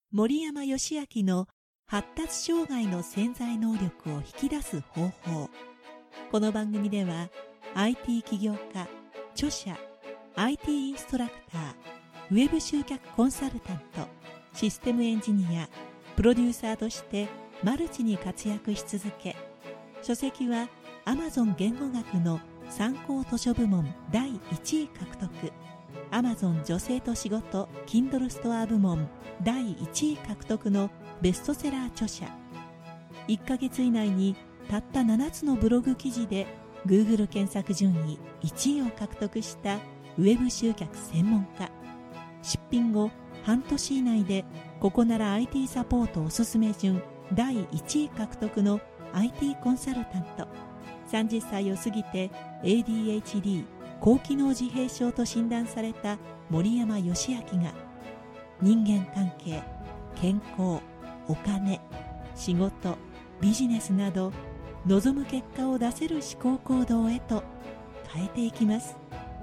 森山義明の発達障害の潜在能力を引き出す方法。この番組では IT 起業家、著者、IT インストラクター、ウェブ集客コンサルタント、システムエンジニア、プロデューサーとしてマルチに活躍し続け、書籍は Amazon 言語学の参考図書部門第1位獲得、Amazon 女性と仕事 Kindle ストア部門第1位獲得のベストセラー著者。1ヶ月以内にたった7つのブログ記事で Google 検索順位1位を獲得したウェブ集客専門家。出品後半年以内でここなら IT サポートおすすめ順第1位獲得の IT コンサルタント。30歳を過ぎて ADHD 高機能自閉症と診断された森山義明が、人間関係、健康、お金、仕事、ビジネスなど望む結果を出せる思考行動へと変えていきます。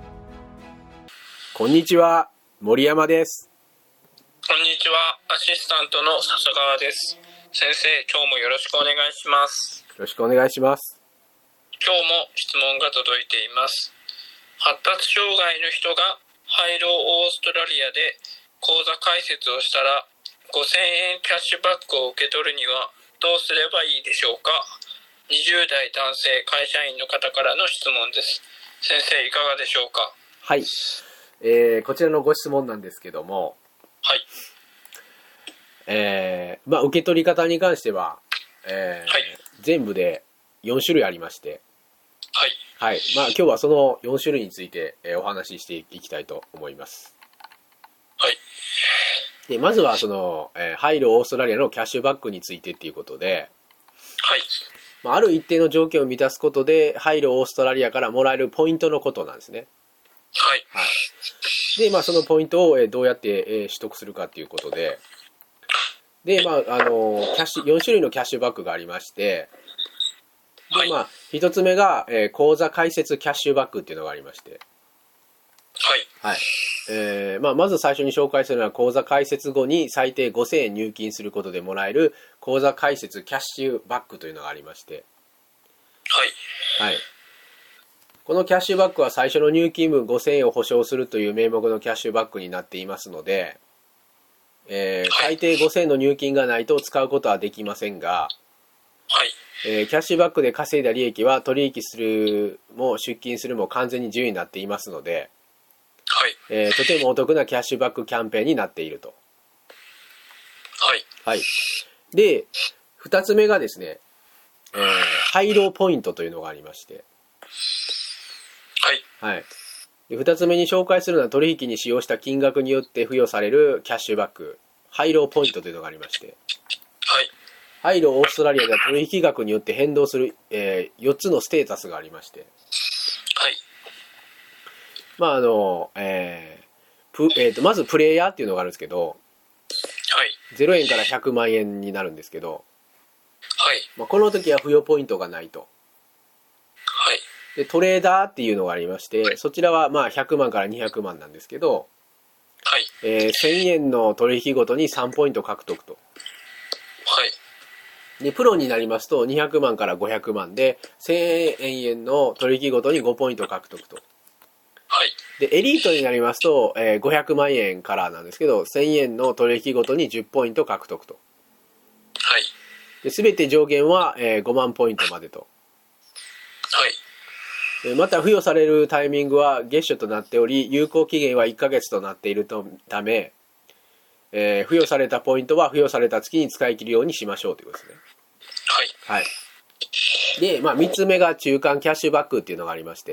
こんにちは、森山です。 こんにちは、アシスタントの笹川です。先生、今日もよろしくお願いします。 よろしくお願いします。 今日も質問が届いています。発達障害の人がハイローオーストラリアで口座開設をしたら5000円キャッシュバックを受け取るにはどうすればいいでしょうか。20代男性会社員の方からの質問です。先生、いかがでしょうか。 はい、こちらのご質問なんですけども、 はい、 受け取り方に関しては、全部で4種類ありまして、はい、今日はその4種類について、お話ししていきたいと思います。 はい。 でまずはその、ハイローオーストラリアのキャッシュバックについてっていうことで、 はい。 ある一定の条件を満たすことでハイローオーストラリアからもらえるポイントのことなんですね。 はい。 はい。で、そのポイントをどうやって取得するかっていうことで、で、4種類のキャッシュバックがありまして、で、一つ目が、口座開設キャッシュバックっていうのがありまして、 はい。 はい。まず最初に紹介するのは、口座開設後に最低5000円入金することでもらえる口座開設キャッシュバックというのがありまして、 はい。 はい。このキャッシュバックは最初の入金分5000円を保証するという名目のキャッシュバックになっていますので、最低5000円の入金がないと使うことはできませんが、 はい。 キャッシュバックで稼いだ利益は取引するも出金するも完全に自由になっていますので、 はい。 とてもお得なキャッシュバックキャンペーンになっていると。 はい。 はい。で、2つ目がですね、ハイローポイントというのがありまして、 はい。 はい。で2つ目に紹介するのは取引に使用した金額によって付与されるキャッシュバック、ハイローポイントというのがありまして、 はい。 ハイローオーストラリアでは取引額によって変動する、4つのステータスがありまして、 はい。 まずプレイヤーっていうのがあるんですけど、 はい。 0円から100万円になるんですけど、 はい。 この時は付与ポイントがないと。 はい。 でトレーダーっていうのがありまして、そちらは100万から200万なんですけど、 はい。 1000円の取引ごとに3ポイント獲得と。 はい。 でプロになりますと200万から500万で1000円の取引ごとに5ポイント獲得と。 はい。 でエリートになりますと、500万円からなんですけど、1000円の取引ごとに10ポイント獲得と。 はい。 で全て上限は、5万ポイントまでと。 はい。 また付与されるタイミングは月初となっており、有効期限は1ヶ月となっているため、付与されたポイントは付与された月に使い切るようにしましょうということですね。 はい。 はい。で、3つ目が中間キャッシュバックっていうのがありまして、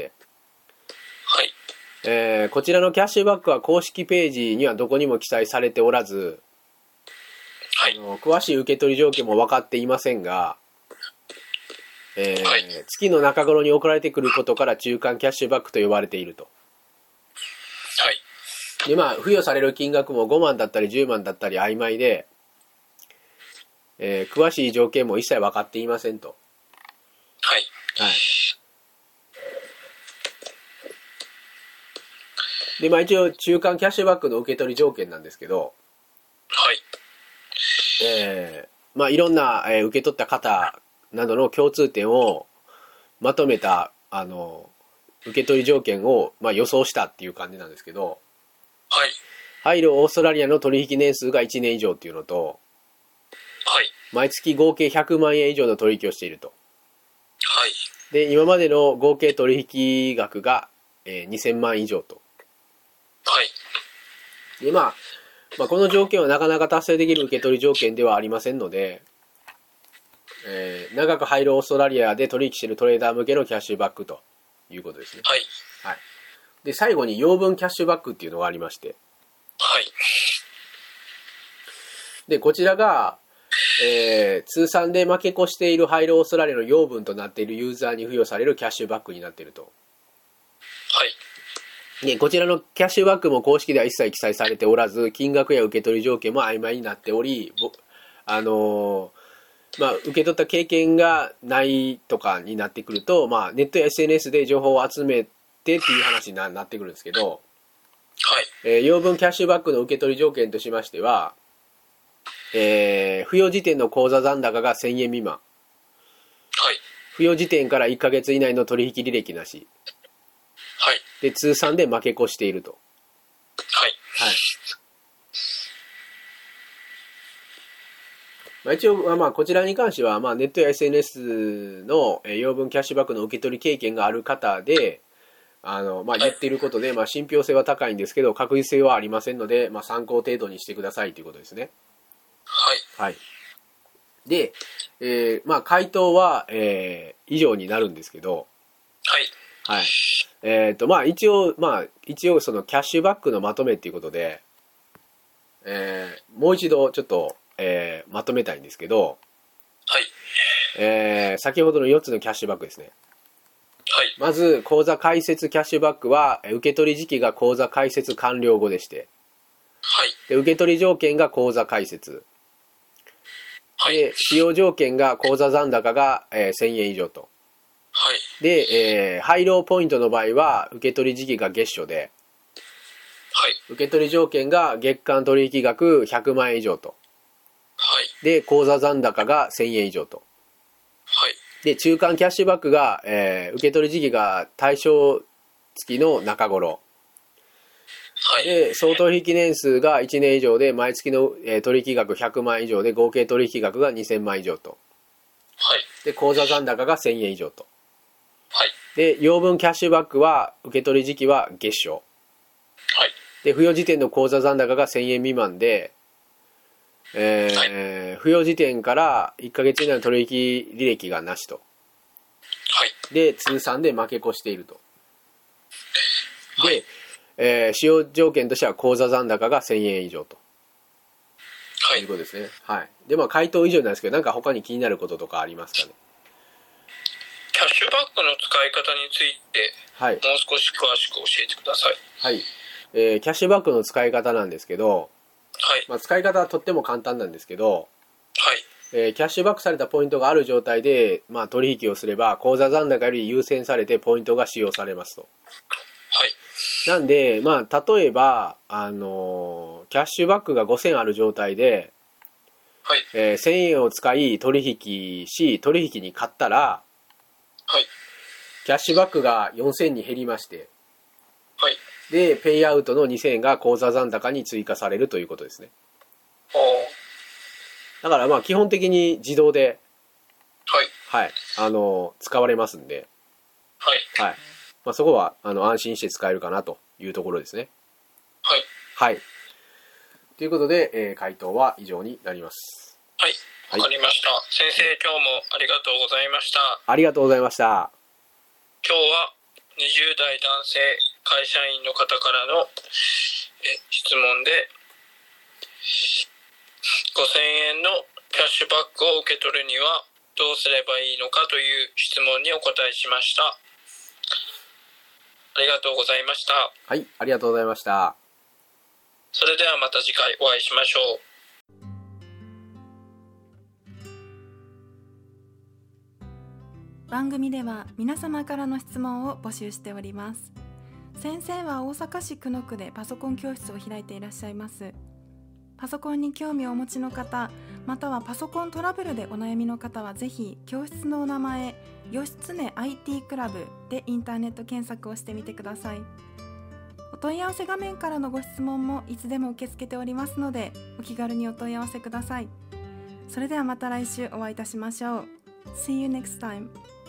はい。 こちらのキャッシュバックは公式ページにはどこにも記載されておらず、 はい。 詳しい受け取り条件も分かっていませんが、 はい。 月の中頃に送られてくることから中間キャッシュバックと呼ばれていると。 はい。 で付与される金額も5万だったり10万だったり曖昧で、詳しい条件も一切分かっていませんと。 はい。 はい。で一応中間キャッシュバックの受け取り条件なんですけど、 はい。 いろんな、受け取った方などの共通点をまとめた受け取り条件を、予想したっていう感じなんですけど、 はい。 ハイローオーストラリアの取引年数が1年以上っていうのと、 はい。 毎月合計100万円以上の取引をしていると。 はい。 で、今までの合計取引額が、2000万以上と。 はい。 で、この条件はなかなか達成できる受け取り条件ではありませんので、長くハイローオーストラリアで取引しているトレーダー向けのキャッシュバックということですね。 はい。 はい。で、最後に養分キャッシュバックっていうのがありまして、 はい。 で、こちらが、通算で負け越しているハイローオーストラリアの養分となっているユーザーに付与されるキャッシュバックになっていると。 はい。 で、こちらのキャッシュバックも公式では一切記載されておらず、金額や受け取り条件も曖昧になっており、受け取った経験がないとかになってくると、ネットや SNS で情報を集めてっていう話になってくるんですけど、 はい。 養分キャッシュバックの受け取り条件としましては、付与時点の口座残高が1000円未満。 はい。 付与時点から1ヶ月以内の取引履歴なし。 はい。 で、通算で負け越していると。 はい。 はい。一応、こちらに関しては、ネットや SNS の養分キャッシュバックの受け取り経験がある方で、言っていることで、信憑性は高いんですけど、確実性はありませんので、参考程度にしてくださいということですね。 はい。 はい。で、回答は、以上になるんですけど、 はい。 はい。一応そのキャッシュバックのまとめっていうことで、もう一度ちょっと、まとめたいんですけど、 はい。 先ほどの4つのキャッシュバックですね。 はい。 まず、口座開設キャッシュバックは、受け取り時期が口座開設完了後でして、 はい。 で受け取り条件が口座開設。 はい。 で、使用条件が口座残高が、1000円以上と。 はい。 で、ハイローポイントの場合は、受け取り時期が月初で、 はい。 受け取り条件が月間取引額100万円以上と。 はい。 で、口座残高が1000円以上と。 はい。 で、中間キャッシュバックが、受け取り時期が対象月の中頃。 はい。 で、総取引年数が1年以上で、毎月の、取引額100万以上で、合計取引額が2000万以上と。 はい。 で、口座残高が1000円以上と。 はい。 で、養分キャッシュバックは、受け取り時期は月初。 はい。 で、付与時点の口座残高が1000円未満で、付与時点から1ヶ月以内の取引履歴がなしと。 はい。 で、通算で負け越していると。 はい。 で、使用条件としては口座残高が1000円以上と。 はい。 いうことですね。はい。で、回答以上なんですけど、なんか他に気になることとかありますかね。 キャッシュバックの使い方について、 はい。 もう少し詳しく教えてください。 はい。キャッシュバックの使い方なんですけど、 はい。 使い方はとっても簡単なんですけど、 はい。 キャッシュバックされたポイントがある状態で、取引をすれば、口座残高より優先されてポイントが使用されますと。 はい。 なんで、例えば、キャッシュバックが5000ある状態で、 はい。 1000円を使い取引に勝ったら、 はい。 キャッシュバックが4000に減りまして、 はい。 で、ペイアウトの2000円が口座残高に追加されるということですね。 おー。 だから基本的に自動で、 はい。 はい、使われますんで、 はい。 はい。そこは、安心して使えるかなというところですね。 はい。 はい。ということで、回答は以上になります。 はい。 はいわかりました。先生、今日もありがとうございました。 ありがとうございました。 今日は20代男性会社員の方からの質問で、5000円のキャッシュバックを受け取るにはどうすればいいのかという質問にお答えしました。ありがとうございました。 はい、ありがとうございました。 それではまた次回お会いしましょう。 番組では皆様からの質問を募集しております。先生は大阪市久野区でパソコン教室を開いていらっしゃいます。パソコンに興味をお持ちの方、 またはパソコントラブルでお悩みの方はぜひ教室のお名前義経 IT クラブでインターネット検索をしてみてください。お問い合わせ画面からのご質問もいつでも受け付けておりますので、お気軽にお問い合わせください。それではまた来週お会いいたしましょう。See you next time.